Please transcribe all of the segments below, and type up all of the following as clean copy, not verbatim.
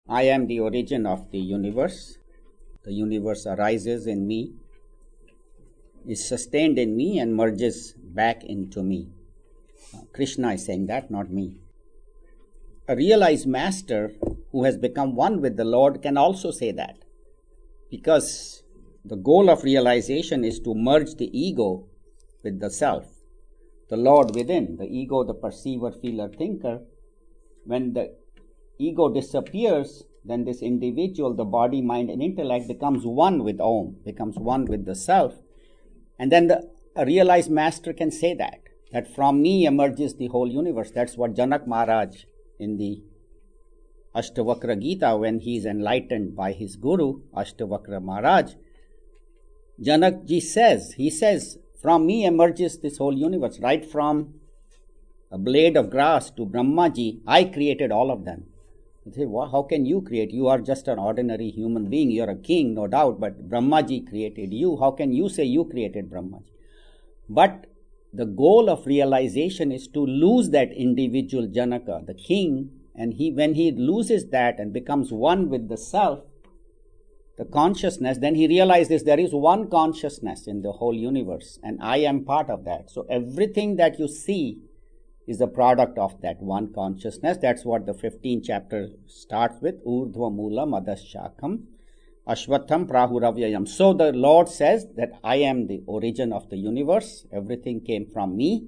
I am the origin of the universe. The universe arises in me, is sustained in me, and merges back into me. Krishna is saying that, not me. A realized master who has become one with the Lord can also say that, because the goal of realization is to merge the ego with the self, the Lord within, the ego, the perceiver, feeler, thinker. When the ego disappears, then this individual, the body, mind, and intellect, becomes one with Om, becomes one with the self. And then a realized master can say that from me emerges the whole universe. That's what Janak Maharaj in the Ashtavakra Gita, when he is enlightened by his guru, Ashtavakra Maharaj, Janak ji says, he says, from me emerges this whole universe. Right from a blade of grass to Brahma ji, I created all of them. You say, well, how can you create? You are just an ordinary human being. You are a king, no doubt, but Brahma ji created you. How can you say you created Brahma ji? But the goal of realization is to lose that individual Janaka, the king, and when he loses that and becomes one with the self, the consciousness, then he realizes there is one consciousness in the whole universe, and I am part of that. So everything that you see is a product of that one consciousness. That's what the 15th chapter starts with, Urdhva Moolam Adashakam Ashwatham Prahuravyayam. So the Lord says that I am the origin of the universe. Everything came from me.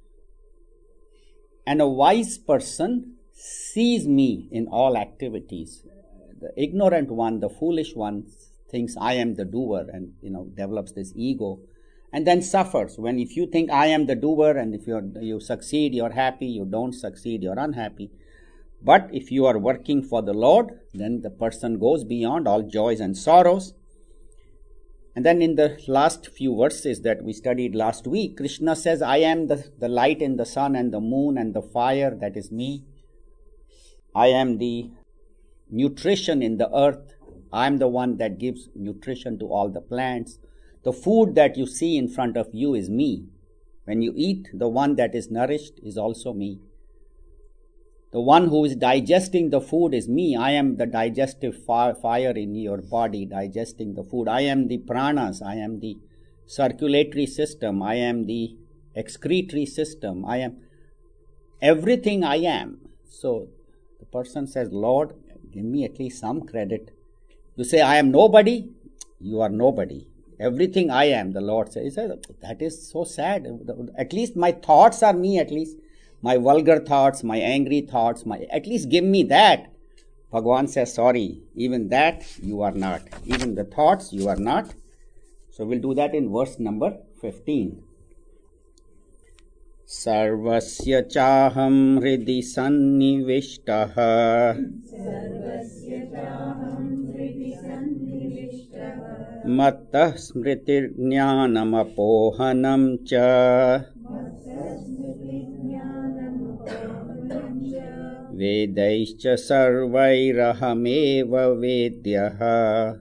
And a wise person sees me in all activities. The ignorant one, the foolish one, thinks I am the doer and develops this ego, and then suffers. When if you think I am the doer, and if you succeed, you're happy. You don't succeed, you're unhappy. But if you are working for the Lord, then the person goes beyond all joys and sorrows. And then in the last few verses that we studied last week, Krishna says, I am the light in the sun and the moon and the fire, that is me. I am the nutrition in the earth. I am the one that gives nutrition to all the plants. The food that you see in front of you is me. When you eat, the one that is nourished is also me. The one who is digesting the food is me. I am the digestive fire in your body, digesting the food. I am the pranas. I am the circulatory system. I am the excretory system. I am everything I am. So the person says, Lord, give me at least some credit. You say, I am nobody. You are nobody. Everything I am, the Lord says. That is so sad. At least my thoughts are me, at least. My vulgar thoughts, my angry thoughts, at least give me that. Bhagavan says, sorry, even that you are not. Even the thoughts you are not. So we'll do that in verse number 15. Sarvasya chaham hridi sannivishtaha mattah smritir jnanam apohanam cha vedaischa sarvairahameva vedyaha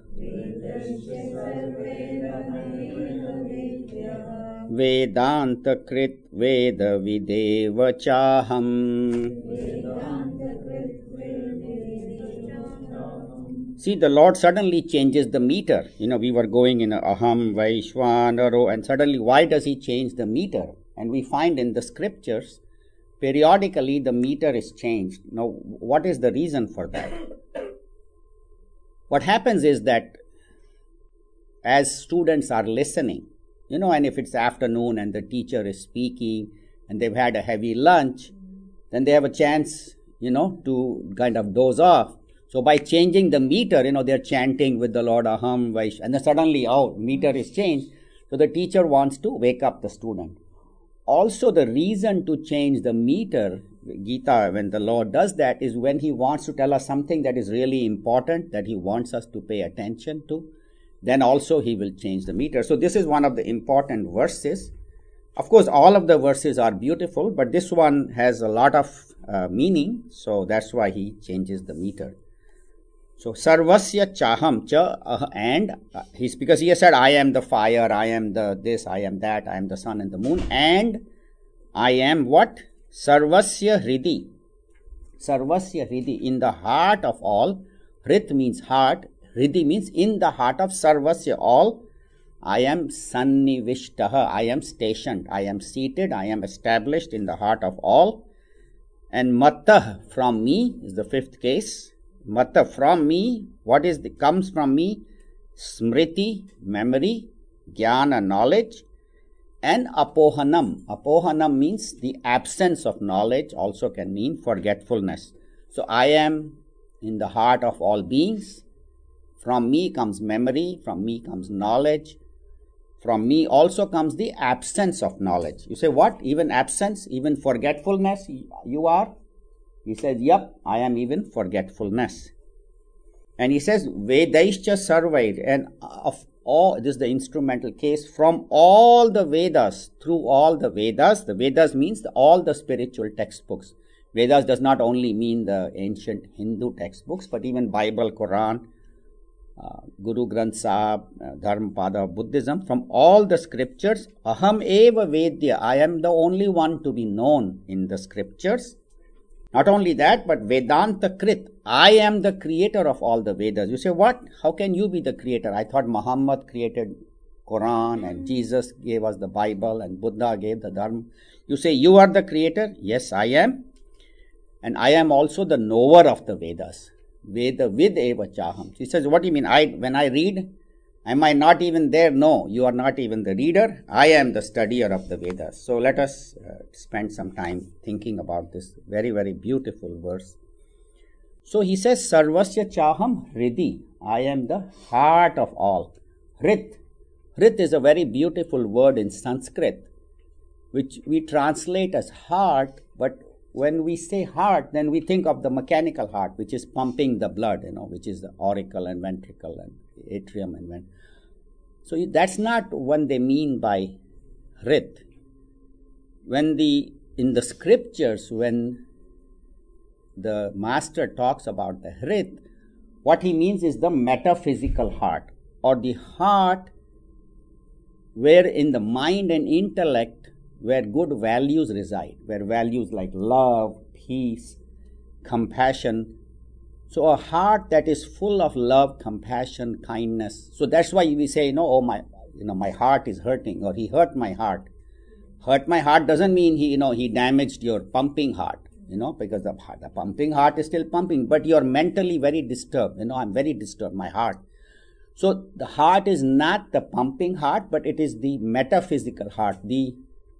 Vedanta krit veda videva chaham. See, the Lord suddenly changes the meter. We were going in aham vaishvanaro, and suddenly why does he change the meter? And we find in the scriptures, periodically the meter is changed. Now, what is the reason for that? What happens is that as students are listening, and if it's afternoon and the teacher is speaking and they've had a heavy lunch, then they have a chance, to kind of doze off. So by changing the meter, they're chanting with the Lord, aham, vaish, and then suddenly, meter is changed. So the teacher wants to wake up the student. Also, the reason to change the meter, Gita, when the Lord does that, is when he wants to tell us something that is really important, that he wants us to pay attention to. Then also he will change the meter. So this is one of the important verses. Of course, all of the verses are beautiful, but this one has a lot of meaning. So that's why he changes the meter. So sarvasya chaham cha, and he's, because he has said, I am the fire, I am the this, I am that, I am the sun and the moon, and I am what? Sarvasya hridi. Sarvasya hridi, in the heart of all. Hrit means heart. Hridi means in the heart of sarvasya, all. I am sannivishtaha. I am stationed. I am seated. I am established in the heart of all. And mattah, from me, is the fifth case. Mattah, from me. What comes from me? Smriti, memory. Jnana, knowledge. And apohanam. Apohanam means the absence of knowledge, also can mean forgetfulness. So I am in the heart of all beings. From me comes memory, from me comes knowledge. From me also comes the absence of knowledge. You say, what? Even absence, even forgetfulness you are? He says, yep, I am even forgetfulness. And he says, Vedaischa Sarvaid, and of all, this is the instrumental case, from all the Vedas, through all the Vedas means all the spiritual textbooks. Vedas does not only mean the ancient Hindu textbooks, but even Bible, Quran, Guru Granth Sahib, Dharmapada, Buddhism, from all the scriptures, Aham eva Vedya, I am the only one to be known in the scriptures. Not only that, but Vedanta Krit, I am the creator of all the Vedas. You say, what? How can you be the creator? I thought Muhammad created Quran and Jesus gave us the Bible and Buddha gave the Dharma. You say, you are the creator? Yes, I am. And I am also the knower of the Vedas. Veda vid eva chaham. He says, what do you mean? When I read, am I not even there? No, you are not even the reader. I am the studier of the Vedas. So let us spend some time thinking about this very, very beautiful verse. So he says, Sarvasya chaham hridi. I am the heart of all. Hrit. Hrit is a very beautiful word in Sanskrit, which we translate as heart, but when we say heart, then we think of the mechanical heart, which is pumping the blood, which is the auricle and ventricle and atrium and ventricle. So that's not what they mean by Hrit. In the scriptures, when the master talks about the Hrit, what he means is the metaphysical heart, or the heart where in the mind and intellect where good values reside, where values like love, peace, compassion. So a heart that is full of love, compassion, kindness. So that's why we say, my heart is hurting, or he hurt my heart. Hurt my heart doesn't mean he damaged your pumping heart, because the pumping heart is still pumping, but you're mentally very disturbed. I'm very disturbed, my heart. So the heart is not the pumping heart, but it is the metaphysical heart, the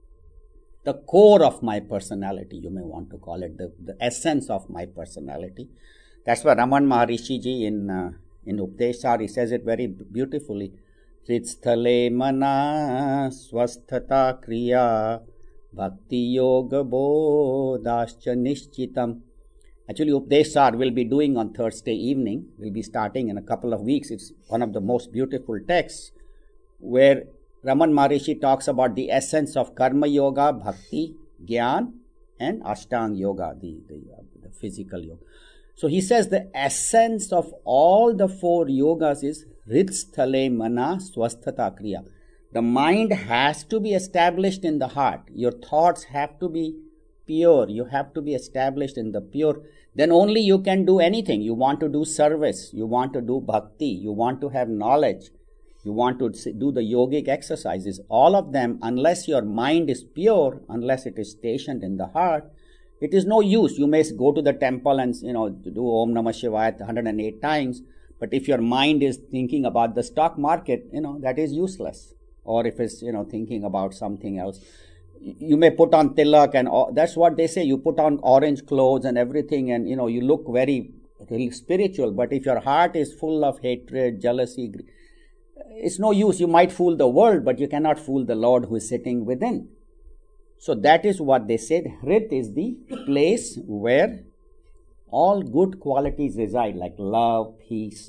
core of my personality, you may want to call it, the essence of my personality. That's why Raman Maharishi ji in Updeshar, he says it very beautifully. Tritsthale mana swasthata kriya bhakti yoga bodhascha nishchitam. Actually, Updeshar will be doing on Thursday evening. We'll be starting in a couple of weeks. It's one of the most beautiful texts where Raman Maharishi talks about the essence of Karma Yoga, Bhakti, Gyan, and Ashtanga Yoga, the physical yoga. So he says the essence of all the four yogas is Ritsthale Mana Swasthata Kriya. The mind has to be established in the heart. Your thoughts have to be pure. You have to be established in the pure. Then only you can do anything. You want to do service. You want to do bhakti. You want to have knowledge. You want to do the yogic exercises. All of them, unless your mind is pure, unless it is stationed in the heart, it is no use. You may go to the temple and do Om Namah Shivaya 108 times, but if your mind is thinking about the stock market, that is useless. Or if it's thinking about something else, you may put on tilak, and that's what they say. You put on orange clothes and everything, and you look very spiritual. But if your heart is full of hatred, jealousy, it's no use. You might fool the world, but you cannot fool the Lord who is sitting within. So that is what they said. Hrit is the place where all good qualities reside, like love, peace.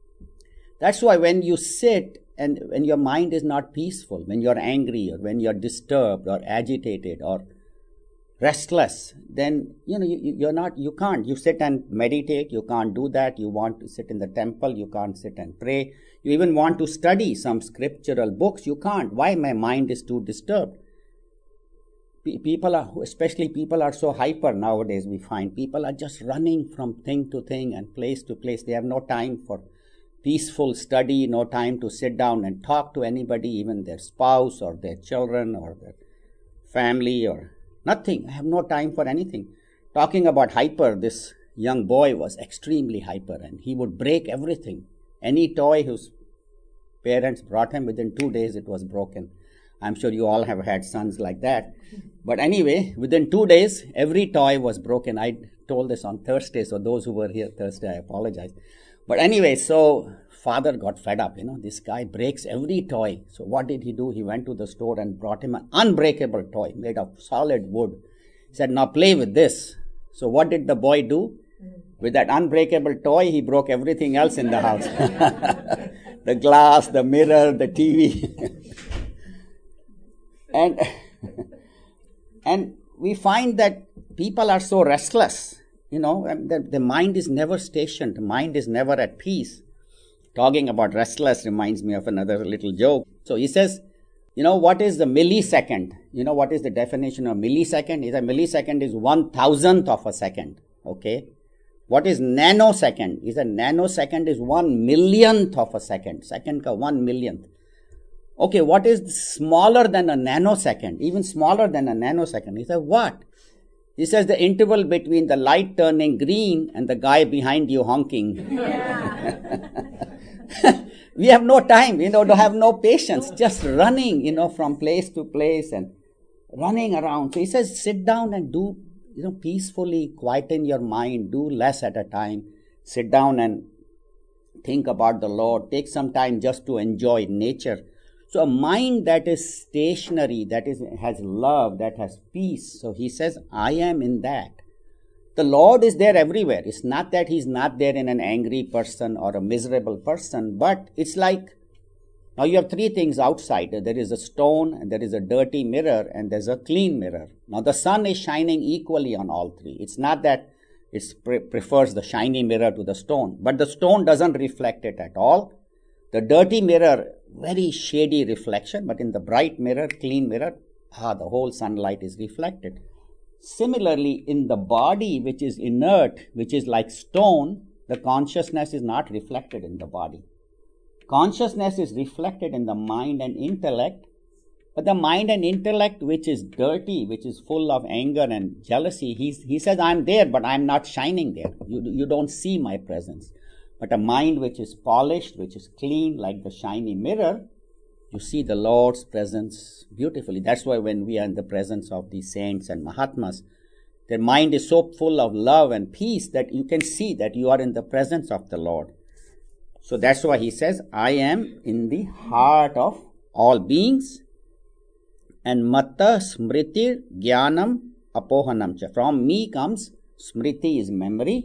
That's why when you sit and when your mind is not peaceful, when you're angry or when you're disturbed or agitated or restless, then you can't. You sit and meditate, you can't do that. You want to sit in the temple, you can't sit and pray. You even want to study some scriptural books, you can't. Why? My mind is too disturbed. People are, especially people are so hyper nowadays, we find people are just running from thing to thing and place to place. They have no time for peaceful study, no time to sit down and talk to anybody, even their spouse or their children or their family or nothing. I have no time for anything. Talking about hyper, this young boy was extremely hyper and he would break everything. Any toy whose parents brought him, within 2 days it was broken. I'm sure you all have had sons like that. But anyway, within 2 days, every toy was broken. I told this on Thursday, so those who were here Thursday, I apologize. But anyway, so father got fed up. This guy breaks every toy. So what did he do? He went to the store and brought him an unbreakable toy made of solid wood. He said, now play with this. So what did the boy do? With that unbreakable toy, he broke everything else in the house. The glass, the mirror, the TV. And we find that people are so restless, the mind is never stationed, the mind is never at peace. Talking about restless reminds me of another little joke. So he says, what is the millisecond? What is the definition of millisecond? A millisecond is 1,000th of a second. Okay. What is nanosecond? A nanosecond is 1,000,000th of a second. Second ka 1,000,000th. Okay, what is smaller than a nanosecond? Even smaller than a nanosecond. He said, what? He says the interval between the light turning green and the guy behind you honking. We have no time, to have no patience, just running, from place to place and running around. So he says, sit down and do, peacefully quieten your mind, do less at a time. Sit down and think about the Lord. Take some time just to enjoy nature. So a mind that is stationary, has love, that has peace. So he says, I am in that. The Lord is there everywhere. It's not that he's not there in an angry person or a miserable person, but it's like, now you have three things outside. There is a stone, and there is a dirty mirror, and there's a clean mirror. Now the sun is shining equally on all three. It's not that it prefers the shiny mirror to the stone, but the stone doesn't reflect it at all. The dirty mirror, very shady reflection, but in the bright mirror, clean mirror, the whole sunlight is reflected. Similarly, in the body, which is inert, which is like stone, the consciousness is not reflected in the body. Consciousness is reflected in the mind and intellect, but the mind and intellect which is dirty, which is full of anger and jealousy, he says, I'm there, but I'm not shining there. You don't see my presence. But a mind which is polished, which is clean, like the shiny mirror, you see the Lord's presence beautifully. That's why when we are in the presence of the saints and Mahatmas, their mind is so full of love and peace that you can see that you are in the presence of the Lord. So that's why he says, I am in the heart of all beings. And Matta Smriti Jnanam Apohanam cha. From me comes Smriti is memory,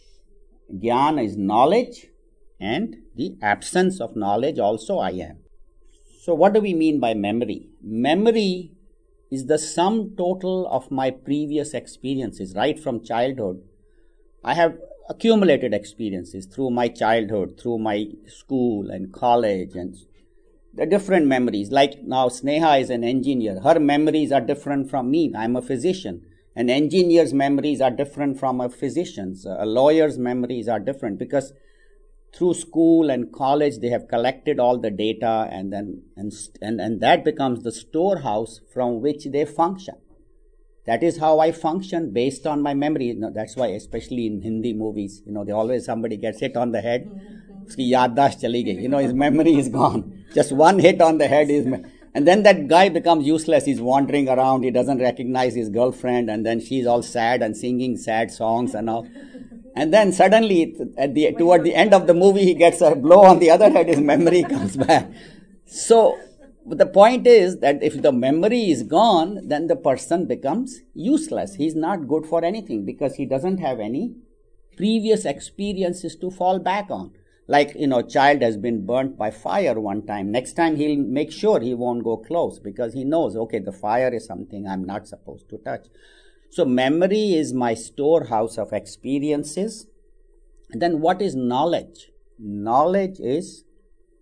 Jnana is knowledge, and the absence of knowledge also I am. So what do we mean by memory? Memory is the sum total of my previous experiences right from childhood. I have accumulated experiences through my childhood, through my school and college, and the different memories. Like now Sneha is an engineer. Her memories are different from me. I'm a physician. An engineer's memories are different from a physician's. A lawyer's memories are different because through school and college they have collected all the data and that becomes the storehouse from which they function. That is how I function based on my memory. That's why especially in Hindi movies, they always somebody gets hit on the head. Uski yaaddash chali gayi. His memory is gone. Just one hit on the head is... And then that guy becomes useless. He's wandering around. He doesn't recognize his girlfriend. And then she's all sad and singing sad songs and all. And then suddenly, toward the end of the movie, he gets a blow on the other head. His memory comes back. So the point is that if the memory is gone, then the person becomes useless. He's not good for anything because he doesn't have any previous experiences to fall back on. Like, child has been burnt by fire one time. Next time he'll make sure he won't go close because he knows, okay, the fire is something I'm not supposed to touch. So memory is my storehouse of experiences. And then what is knowledge? Knowledge is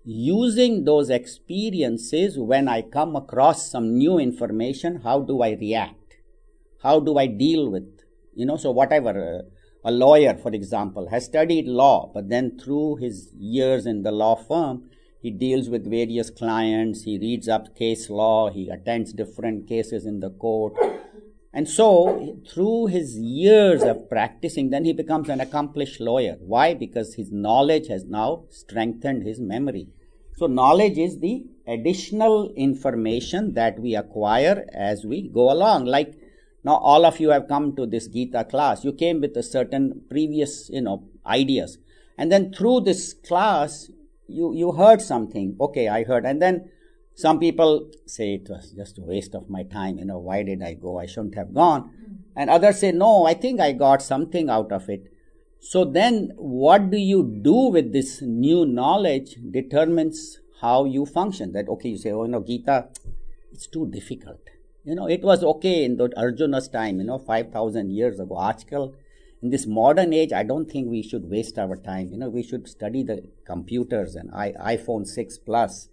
using those experiences, when I come across some new information, how do I react? How do I deal with? So whatever, a lawyer, for example, has studied law, but then through his years in the law firm, he deals with various clients, he reads up case law, he attends different cases in the court. And so, through his years of practicing, then he becomes an accomplished lawyer. Why? Because his knowledge has now strengthened his memory. So, knowledge is the additional information that we acquire as we go along. Like, now all of you have come to this Gita class. You came with a certain previous, ideas. And then through this class, you heard something. Okay, I heard. And then some people say it was just a waste of my time. Why did I go? I shouldn't have gone. And others say, no, I think I got something out of it. So then what do you do with this new knowledge determines how you function. That, okay, you say, Gita, it's too difficult. It was okay in the Arjuna's time, 5,000 years ago. Aajkal, in this modern age, I don't think we should waste our time. We should study the computers and iPhone 6 Plus.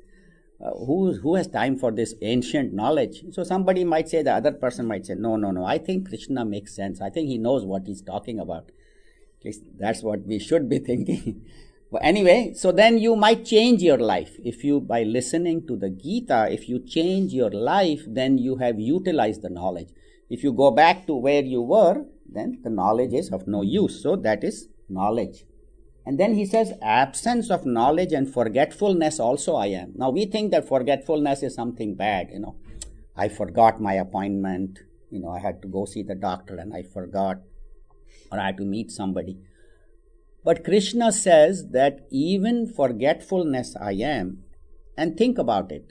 Who has time for this ancient knowledge? So somebody might say, the other person might say, no, I think Krishna makes sense. I think he knows what he's talking about. At least that's what we should be thinking. But anyway, so then you might change your life. If you, by listening to the Gita, if you change your life, then you have utilized the knowledge. If you go back to where you were, then the knowledge is of no use. So that is knowledge. And then he says, absence of knowledge and forgetfulness also I am. Now we think that forgetfulness is something bad, I forgot my appointment, I had to go see the doctor and I forgot, or I had to meet somebody. But Krishna says that even forgetfulness I am, and think about it.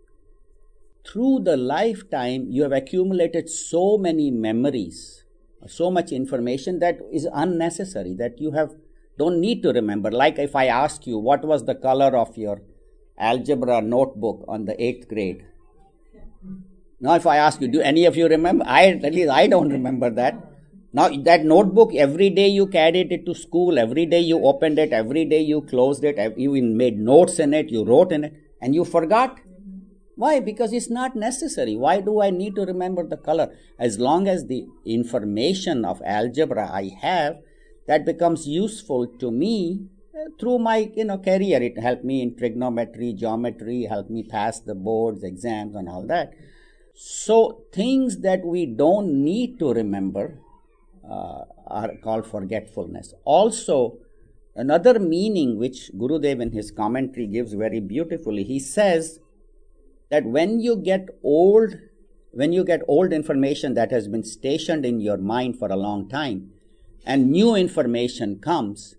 Through the lifetime, you have accumulated so many memories, so much information that is unnecessary, that you don't need to remember. Like if I ask you, what was the color of your algebra notebook on the 8th grade? Now if I ask you, do any of you remember? At least I don't remember that. Now that notebook, every day you carried it to school, every day you opened it, every day you closed it, you made notes in it, you wrote in it, and you forgot. Why? Because it's not necessary. Why do I need to remember the color? As long as the information of algebra I have, that becomes useful to me through my career. It helped me in trigonometry, geometry, helped me pass the boards, exams and all that. So things that we don't need to remember are called forgetfulness. Also, another meaning which Gurudev in his commentary gives very beautifully, he says that when you get old information that has been stationed in your mind for a long time, and new information comes,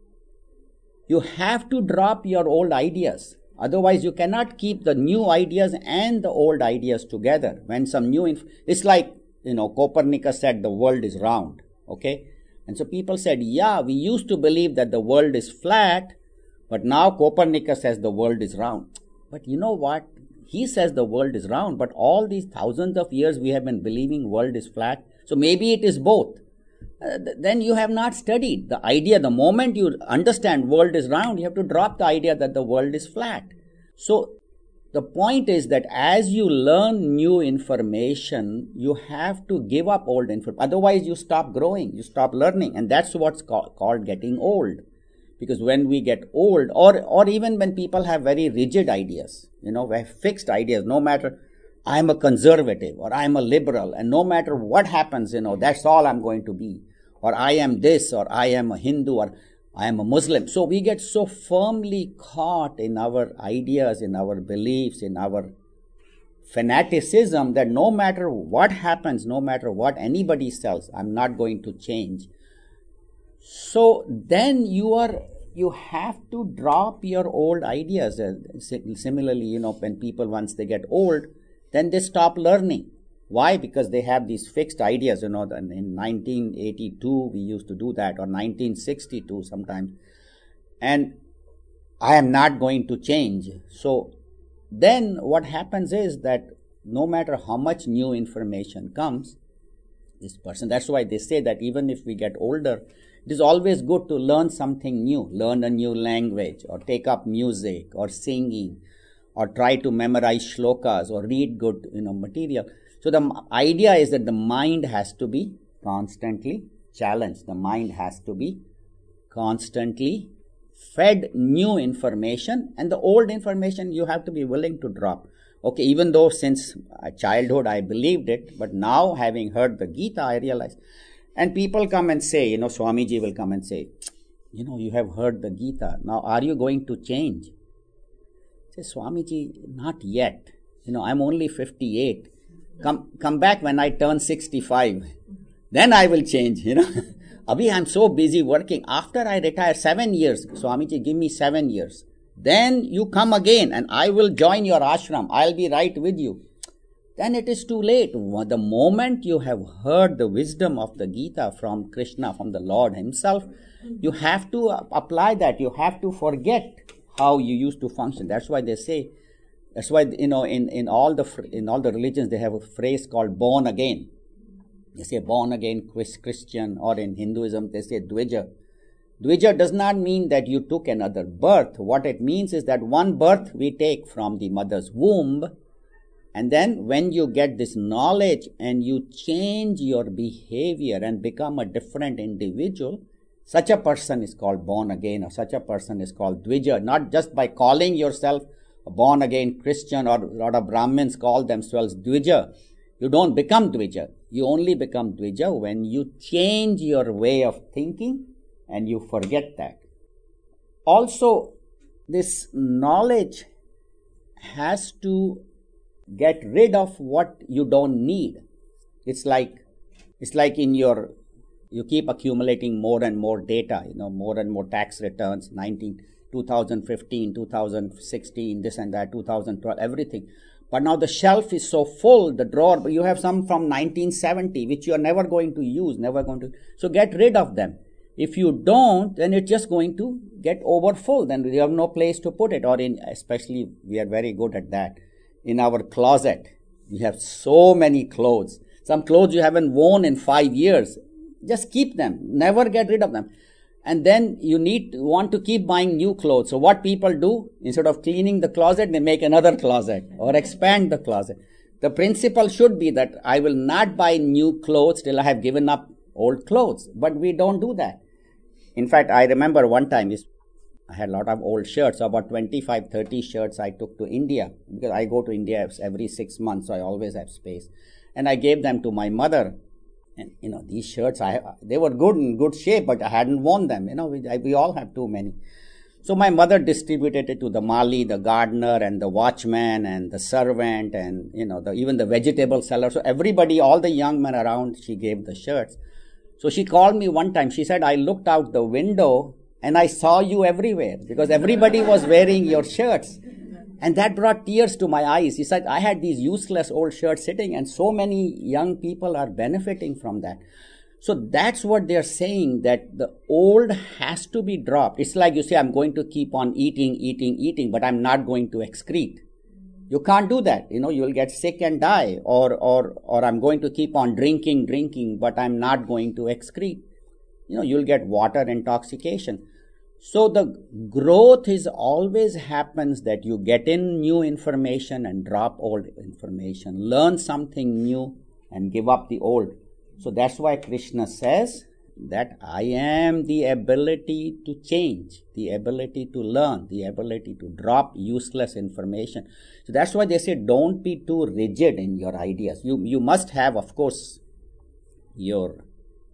you have to drop your old ideas. Otherwise, you cannot keep the new ideas and the old ideas together. When some new it's like, Copernicus said the world is round, okay? And so people said, yeah, we used to believe that the world is flat, but now Copernicus says the world is round. But you know what? He says the world is round, but all these thousands of years we have been believing world is flat. So maybe it is both. Then you have not studied the idea. The moment you understand world is round, you have to drop the idea that the world is flat. So the point is that as you learn new information, you have to give up old information. Otherwise, you stop growing, you stop learning. And that's what's called getting old. Because when we get old, or even when people have very rigid ideas, fixed ideas, no matter I am a conservative or I am a liberal, and no matter what happens, that's all I'm going to be. Or I am this, or I am a Hindu, or I am a Muslim. So we get so firmly caught in our ideas, in our beliefs, in our fanaticism that no matter what happens, no matter what anybody says, I'm not going to change. So then you have to drop your old ideas. Similarly, when people, once they get old, then they stop learning. Why? Because they have these fixed ideas, in 1982 we used to do that, or 1962 sometimes. And I am not going to change. So then what happens is that no matter how much new information comes, this person, that's why they say that even if we get older, It is always good to learn something new, learn a new language, or take up music, or singing, or try to memorize shlokas, or read good, material. So the idea is that the mind has to be constantly challenged. The mind has to be constantly fed new information, and the old information you have to be willing to drop. Okay, even though since childhood I believed it, but now having heard the Gita, I realize. And people come and say, Swamiji will come and say, you have heard the Gita, now are you going to change? I say, Swamiji, not yet. I'm only 58. Come back when I turn 65. Then I will change, Abhi, I'm so busy working. After I retire, 7 years, Swamiji, give me 7 years. Then you come again and I will join your ashram. I'll be right with you. Then it is too late. The moment you have heard the wisdom of the Gita from Krishna, from the Lord himself, you have to apply that. You have to forget how you used to function. That's why they say, in all the religions they have a phrase called born again. They say born again Christian, or in Hinduism they say Dvija. Dvija does not mean that you took another birth. What it means is that one birth we take from the mother's womb, and then when you get this knowledge and you change your behavior and become a different individual, such a person is called born again, or such a person is called Dvija. Not just by calling yourself a born again Christian, or a lot of Brahmins call themselves Dvija. You don't become Dvija. You only become Dvija when you change your way of thinking and you forget that. Also, this knowledge has to get rid of what you don't need. It's like you keep accumulating more and more data, more and more tax returns, 2015, 2016, this and that, 2012, everything. But now the shelf is so full, the drawer, but you have some from 1970, which you are never going to use, so get rid of them. If you don't, then it's just going to get overfull. Then you have no place to put it. Or especially we are very good at that. In our closet, we have so many clothes. Some clothes you haven't worn in 5 years. Just keep them. Never get rid of them. And then you want to keep buying new clothes. So what people do, instead of cleaning the closet, they make another closet or expand the closet. The principle should be that I will not buy new clothes till I have given up old clothes. But we don't do that. In fact, I remember one time, I had a lot of old shirts, about 25, 30 shirts I took to India, because I go to India every 6 months, so I always have space. And I gave them to my mother. And, these shirts, they were good, in good shape, but I hadn't worn them. We all have too many. So my mother distributed it to the Mali, the gardener, and the watchman, and the servant, and, even the vegetable seller. So everybody, all the young men around, she gave the shirts. So she called me one time. She said, I looked out the window and I saw you everywhere, because everybody was wearing your shirts. And that brought tears to my eyes. She said, I had these useless old shirts sitting, and so many young people are benefiting from that. So that's what they're saying, that the old has to be dropped. It's like you say, I'm going to keep on eating, but I'm not going to excrete. You can't do that. You'll get sick and die. Or I'm going to keep on drinking, but I'm not going to excrete. You'll get water intoxication. So the growth is always happens that you get in new information and drop old information. Learn something new and give up the old. So that's why Krishna says that I am the ability to change, the ability to learn, the ability to drop useless information. So that's why they say don't be too rigid in your ideas. You must have, of course, your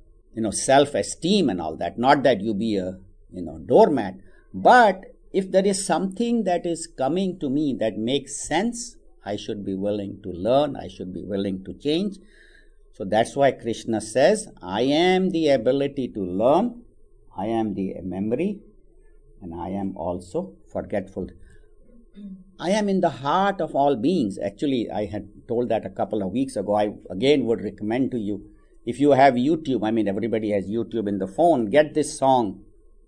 self-esteem and all that. Not that you be a doormat. But if there is something that is coming to me that makes sense, I should be willing to learn. I should be willing to change. So that's why Krishna says, I am the ability to learn, I am the memory, and I am also forgetful. I am in the heart of all beings. Actually, I had told that a couple of weeks ago. I again would recommend to you, if you have YouTube, everybody has YouTube in the phone, get this song,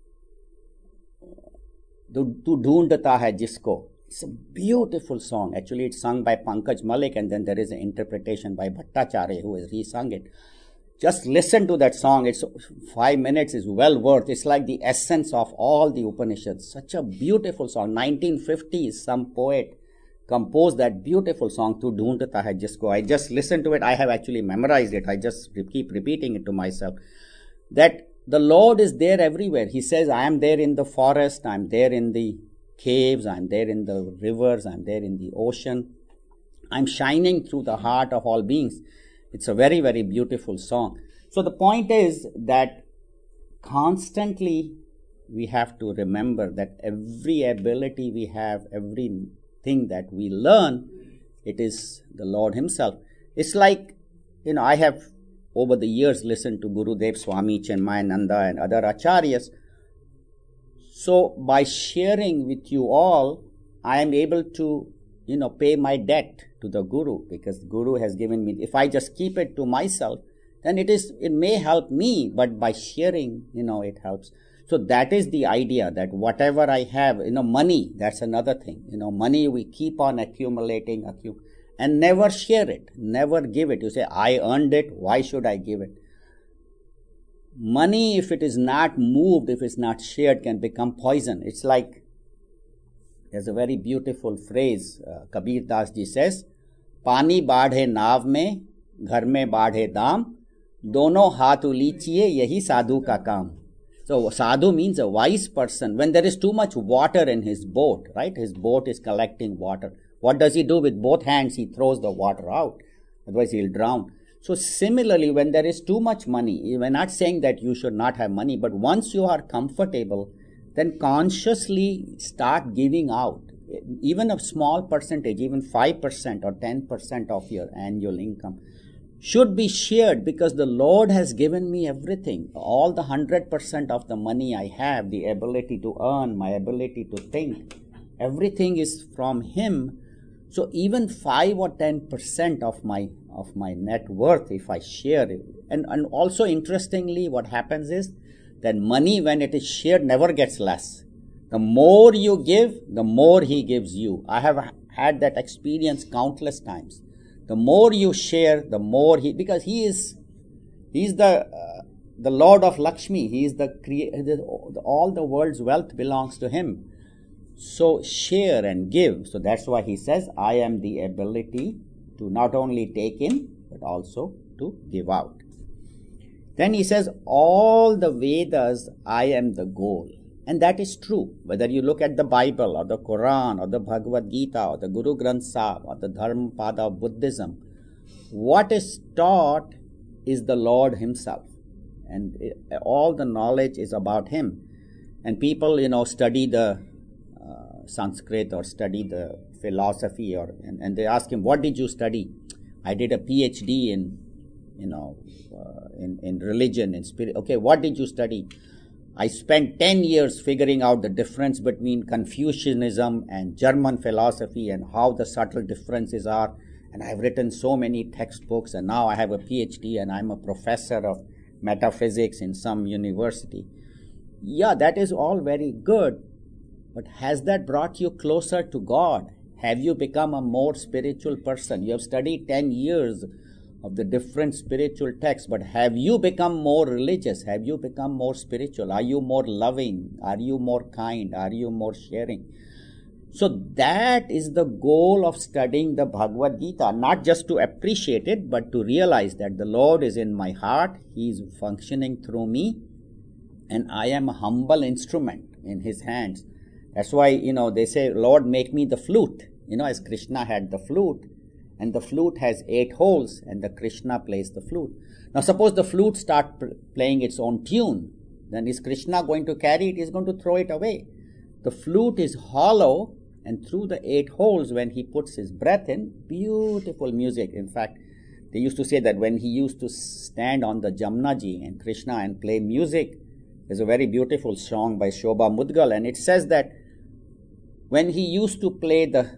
Tu Dhoondta Hai Jisko. It's a beautiful song. Actually, it's sung by Pankaj Malik, and then there is an interpretation by Bhattacharya who has re-sung it. Just listen to that song. It's 5 minutes is well worth. It's like the essence of all the Upanishads. Such a beautiful song. 1950s, some poet composed that beautiful song, Tu Dhoondta Hai Jisko. I just listened to it. I have actually memorized it. I just keep repeating it to myself. That the Lord is there everywhere. He says, I am there in the forest. I'm there in the caves. I'm there in the rivers. I'm there in the ocean. I'm shining through the heart of all beings. It's a very, very beautiful song. So the point is that constantly we have to remember that every ability we have, everything that we learn, it is the Lord Himself. It's like, I have over the years listened to Gurudev, Swami Chinmayananda and other acharyas. So by sharing with you all, I am able to, pay my debt to the Guru, because the Guru has given me. If I just keep it to myself, then it may help me, but by sharing, it helps. So that is the idea, that whatever I have, money, that's another thing. Money we keep on accumulating, and never share it, never give it. You say, I earned it, why should I give it? Money, if it is not moved, if it's not shared, can become poison. It's like, there's a very beautiful phrase, Kabir Das ji says, Pani baadhe naav mein, ghar mein baadhe daam, dono haath ulichiye, yahi sadhu ka kaam. So sadhu means a wise person. When there is too much water in his boat, right? His boat is collecting water. What does he do? With both hands, he throws the water out. Otherwise, he'll drown. So similarly, when there is too much money, we're not saying that you should not have money, but once you are comfortable, then consciously start giving out. Even a small percentage, even 5% or 10% of your annual income should be shared, because the Lord has given me everything. All the 100% of the money I have, the ability to earn, my ability to think, everything is from Him. So even 5 or 10% of my net worth, if I share it, and also interestingly, what happens is that money, when it is shared, never gets less. The more you give, the more He gives you. I have had that experience countless times. The more you share, the more because He's the Lord of Lakshmi. He is the creator. All the world's wealth belongs to Him. So share and give. So that's why He says, I am the ability to not only take in, but also to give out. Then He says, all the Vedas, I am the goal. And that is true. Whether you look at the Bible or the Quran or the Bhagavad Gita or the Guru Granth Sahib or the Dharmapada of Buddhism, what is taught is the Lord Himself. And all the knowledge is about Him. And people, study the Sanskrit or study the philosophy, and they ask him, what did you study? I did a PhD in religion, in spirit. Okay, what did you study? I spent 10 years figuring out the difference between Confucianism and German philosophy and how the subtle differences are. And I've written so many textbooks, and now I have a PhD and I'm a professor of metaphysics in some university. Yeah, that is all very good. But has that brought you closer to God? Have you become a more spiritual person? You have studied 10 years of the different spiritual texts, but have you become more religious? Have you become more spiritual? Are you more loving? Are you more kind? Are you more sharing? So that is the goal of studying the Bhagavad Gita, not just to appreciate it, but to realize that the Lord is in my heart, He is functioning through me, and I am a humble instrument in His hands. That's why, they say, Lord, make me the flute. As Krishna had the flute, and the flute has 8 holes, and the Krishna plays the flute. Now suppose the flute start playing its own tune, then is Krishna going to carry it? He's going to throw it away. The flute is hollow, and through the 8 holes, when he puts his breath in, beautiful music. In fact, they used to say that when he used to stand on the Jamnaji and Krishna and play music, there's a very beautiful song by Shobha Mudgal, and it says that when he used to play the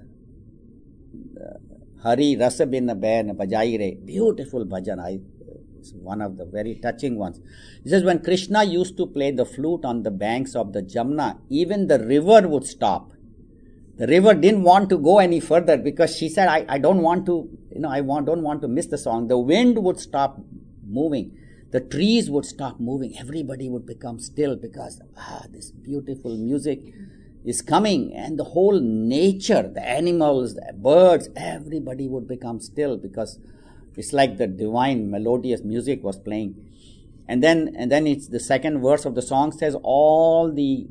Hari Rasa bin Bain Bajaire, beautiful bhajan, it's one of the very touching ones. He says when Krishna used to play the flute on the banks of the Jamna, even the river would stop. The river didn't want to go any further because she said, I don't want to, don't want to miss the song. The wind would stop moving. the trees would stop moving. Everybody would become still because this beautiful music is coming, and the whole nature, the animals, the birds, everybody would become still because it's like the divine melodious music was playing. And then it's the second verse of the song says all the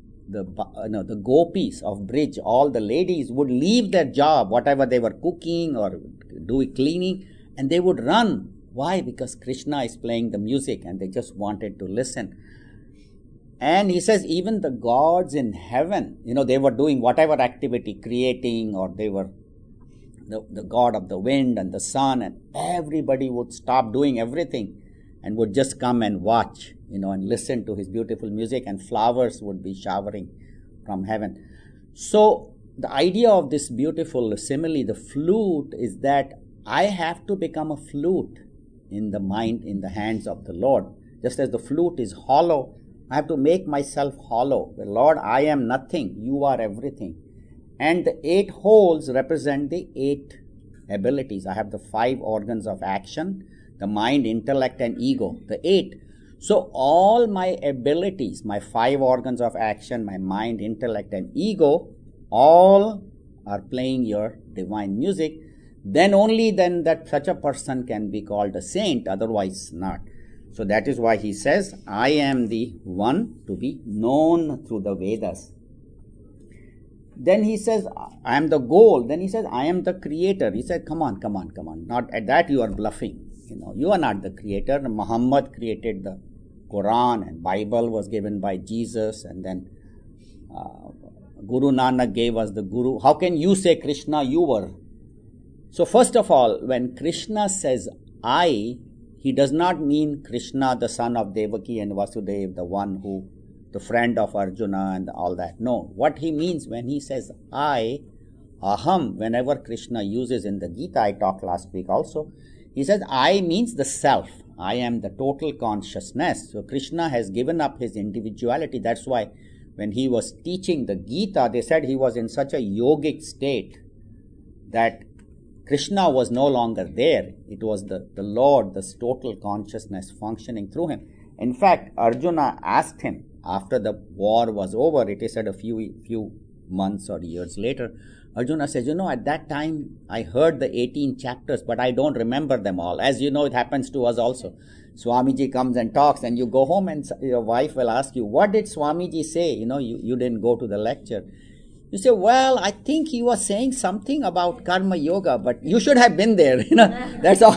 gopis of bridge, all the ladies would leave their job, whatever they were cooking or doing cleaning, and they would run. Why? Because Krishna is playing the music and they just wanted to listen. And he says even the gods in heaven, they were doing whatever activity, creating, or they were the god of the wind and the sun, and everybody would stop doing everything and would just come and watch, and listen to his beautiful music, and flowers would be showering from heaven. So the idea of this beautiful simile, the flute, is that I have to become a flute in the mind, in the hands of the Lord. Just as the flute is hollow, I have to make myself hollow. The Lord, I am nothing, you are everything. And the 8 holes represent the 8 abilities. I have the 5 organs of action, the mind, intellect, and ego, the 8. So all my abilities, my 5 organs of action, my mind, intellect, and ego, all are playing your divine music. Then only then that such a person can be called a saint, otherwise not. So that is why he says, I am the one to be known through the Vedas. Then he says, I am the goal. Then he says, I am the creator. He said, come on. Not at that you are bluffing. You are not the creator. Muhammad created the Quran, and Bible was given by Jesus, and then Guru Nanak gave us the Guru. How can you say Krishna, you were? So first of all, when Krishna says I, he does not mean Krishna, the son of Devaki and Vasudeva, the friend of Arjuna and all that. No, what he means when he says I, aham, whenever Krishna uses in the Gita, I talked last week also, he says I means the self. I am the total consciousness. So Krishna has given up his individuality. That's why when he was teaching the Gita, they said he was in such a yogic state that Krishna was no longer there. It was the Lord, this total consciousness functioning through him. In fact, Arjuna asked him after the war was over, it is said a few months or years later, Arjuna says, at that time I heard the 18 chapters, but I don't remember them all. As you know, it happens to us also. Swamiji comes and talks, and you go home and your wife will ask you, what did Swamiji say? You didn't go to the lecture. You say, well, I think he was saying something about karma yoga, but you should have been there. That's all.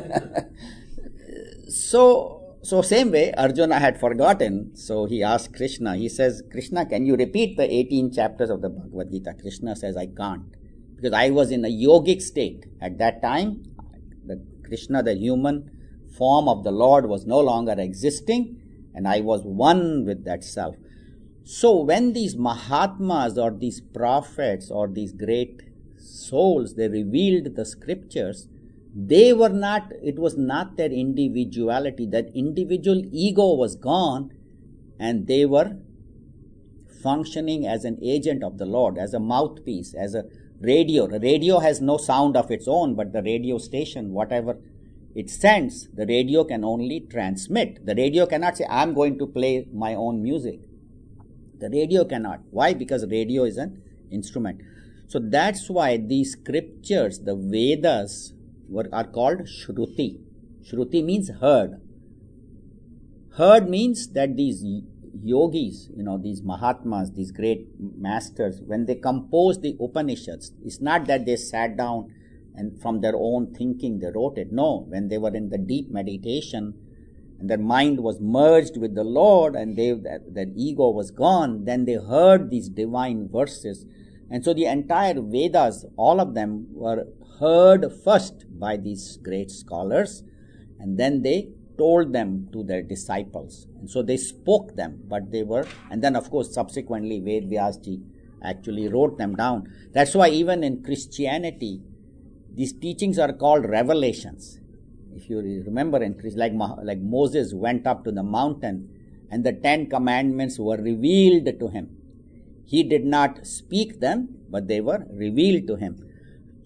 So same way, Arjuna had forgotten. So he asked Krishna. He says, Krishna, can you repeat the 18 chapters of the Bhagavad Gita? Krishna says, I can't. Because I was in a yogic state. At that time, Krishna, the human form of the Lord, was no longer existing. And I was one with that self. So when these Mahatmas or these prophets or these great souls, they revealed the scriptures, it was not their individuality. That individual ego was gone, and they were functioning as an agent of the Lord, as a mouthpiece, as a radio. The radio has no sound of its own, but the radio station, whatever it sends, the radio can only transmit. The radio cannot say, I'm going to play my own music. The radio cannot. Why? Because radio is an instrument. So that's why these scriptures, the Vedas, are called Shruti. Shruti means heard. Heard means that these yogis, these Mahatmas, these great masters, when they composed the Upanishads, it's not that they sat down and from their own thinking they wrote it. No, when they were in the deep meditation and their mind was merged with the Lord and that ego was gone, then they heard these divine verses. And so the entire Vedas, all of them were heard first by these great scholars, and then they told them to their disciples. And so they spoke them, and then of course subsequently Ved Vyasji actually wrote them down. That's why even in Christianity, these teachings are called revelations. If you remember, like Moses went up to the mountain and the 10 commandments were revealed to him. He did not speak them, but they were revealed to him.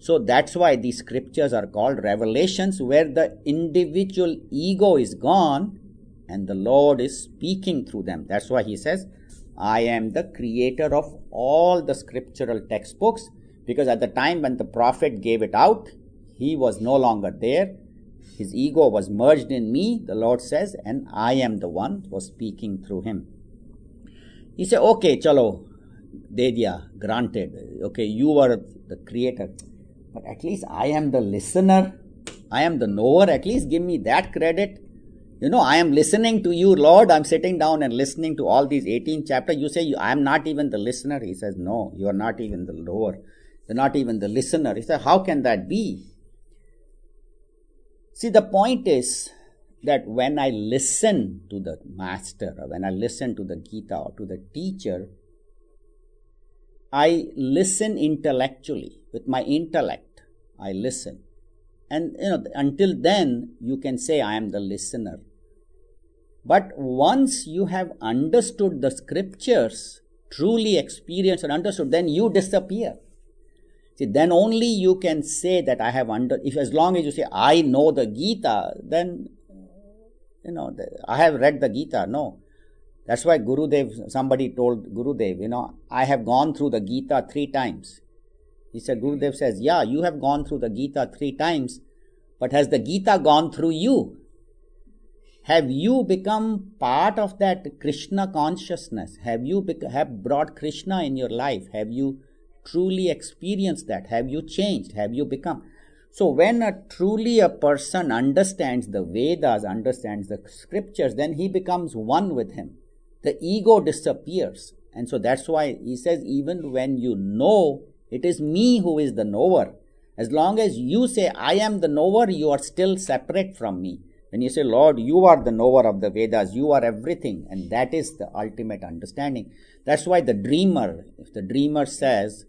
So that's why these scriptures are called revelations, where the individual ego is gone and the Lord is speaking through them. That's why he says, I am the creator of all the scriptural textbooks, because at the time when the prophet gave it out, he was no longer there. His ego was merged in me, the Lord says, and I am the one who was speaking through him. He said, okay, chalo, de diya, granted. Okay, you are the creator. But at least I am the listener. I am the knower. At least give me that credit. I am listening to you, Lord. I'm sitting down and listening to all these 18 chapters. You say, I am not even the listener. He says, no, you are not even the knower. You're not even the listener. He said, how can that be? See, the point is that when I listen to the master, or when I listen to the Gita or to the teacher, I listen intellectually. With my intellect, I listen. And, until then, you can say, I am the listener. But once you have understood the scriptures, truly experienced and understood, then you disappear. See, then only you can say that I have if as long as you say, I know the Gita, then, I have read the Gita. No. That's why somebody told Gurudev, I have gone through the Gita 3 times. He said, Gurudev says, yeah, you have gone through the Gita 3 times, but has the Gita gone through you? Have you become part of that Krishna consciousness? Have you have brought Krishna in your life? Have you truly experienced that? Have you changed? Have you become? So when truly a person understands the Vedas, understands the scriptures, then he becomes one with him. The ego disappears. And so that's why he says, even when you know, it is me who is the knower. As long as you say, I am the knower, you are still separate from me. When you say, Lord, you are the knower of the Vedas, you are everything, and that is the ultimate understanding. That's why the dreamer, if the dreamer says,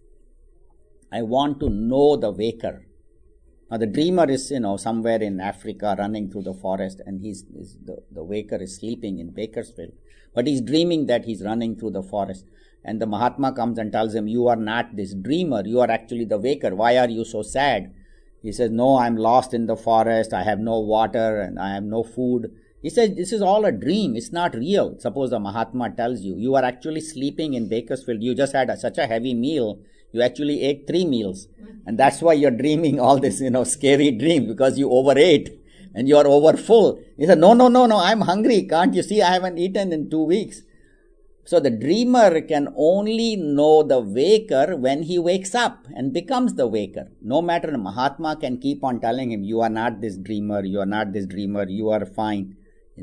I want to know the waker. Now the dreamer is, somewhere in Africa running through the forest, and the waker is sleeping in Bakersfield. But he's dreaming that he's running through the forest. And the Mahatma comes and tells him, you are not this dreamer, you are actually the waker. Why are you so sad? He says, no, I'm lost in the forest, I have no water and I have no food. He says, this is all a dream, it's not real. Suppose the Mahatma tells you, you are actually sleeping in Bakersfield, you just had such a heavy meal, you actually ate 3 meals. And that's why you're dreaming all this, scary dream, because you overate and you are over full. He said, no, I'm hungry, can't you see I haven't eaten in 2 weeks. So the dreamer can only know the waker when he wakes up and becomes the waker. No matter, the Mahatma can keep on telling him, you are not this dreamer, you are not this dreamer, you are fine.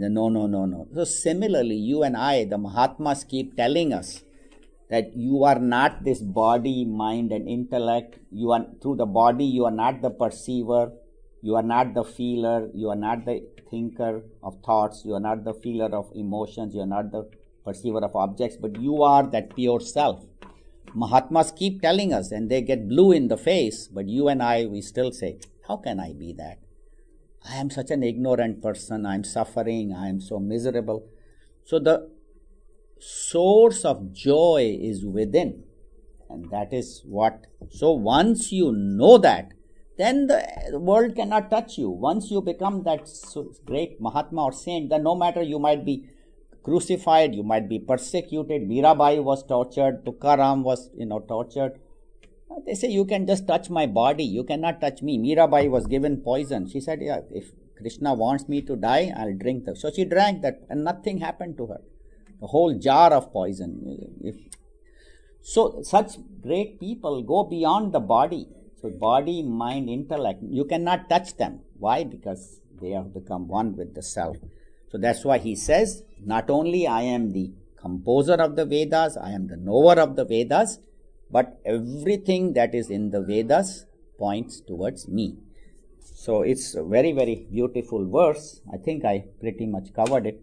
No. So similarly, you and I, the Mahatmas keep telling us that you are not this body, mind and intellect. You are, through the body, you are not the perceiver, you are not the feeler, you are not the thinker of thoughts, you are not the feeler of emotions, you are not the perceiver of objects, but you are that pure self. Mahatmas keep telling us, and they get blue in the face, but you and I, we still say, how can I be that? I am such an ignorant person, I am suffering, I am so miserable. So the source of joy is within, and that is what. So once you know that, then the world cannot touch you. Once you become that great Mahatma or saint, then no matter, you might be crucified, you might be persecuted. Mirabai was tortured, Tukaram was tortured. They say, you can just touch my body, you cannot touch me. Mirabai was given poison. She said, yeah, if Krishna wants me to die, I'll drink that. So she drank that and nothing happened to her. A whole jar of poison. So such great people go beyond the body. So body, mind, intellect, you cannot touch them. Why? Because they have become one with the self. So that's why he says, not only I am the composer of the Vedas, I am the knower of the Vedas, but everything that is in the Vedas points towards me. So it's a very, very beautiful verse. I think I pretty much covered it.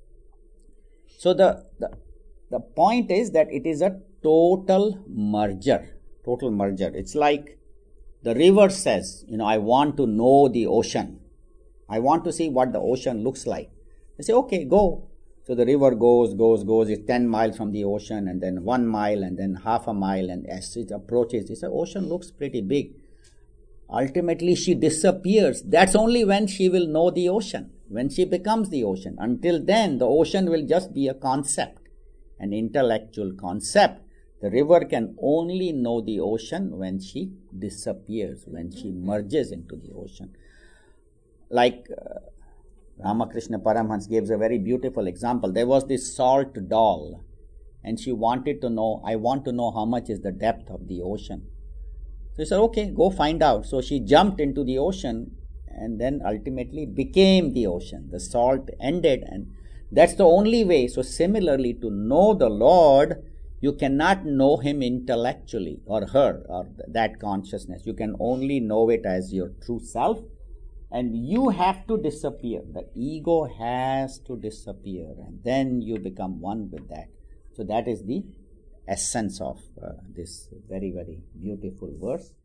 So the point is that it is a total merger. It's like the river says, I want to know the ocean. I want to see what the ocean looks like. They say, okay, go. So the river goes, it's 10 miles from the ocean, and then 1 mile, and then half a mile, and as it approaches, this ocean looks pretty big. ultimately she disappears. That's only when she will know the ocean, when she becomes the ocean. Until then, the ocean will just be a concept, an intellectual concept. The river can only know the ocean when she disappears, when she merges into the ocean. Like Ramakrishna Paramhans gives a very beautiful example. There was this salt doll, and she wanted to know, I want to know how much is the depth of the ocean. So he said, okay, go find out. So she jumped into the ocean, and then ultimately became the ocean. The salt ended, and that's the only way. So similarly, to know the Lord, you cannot know him intellectually, or her, or that consciousness. You can only know it as your true self, and you have to disappear. The ego has to disappear, and then you become one with that. So that is the essence of this very, very beautiful verse.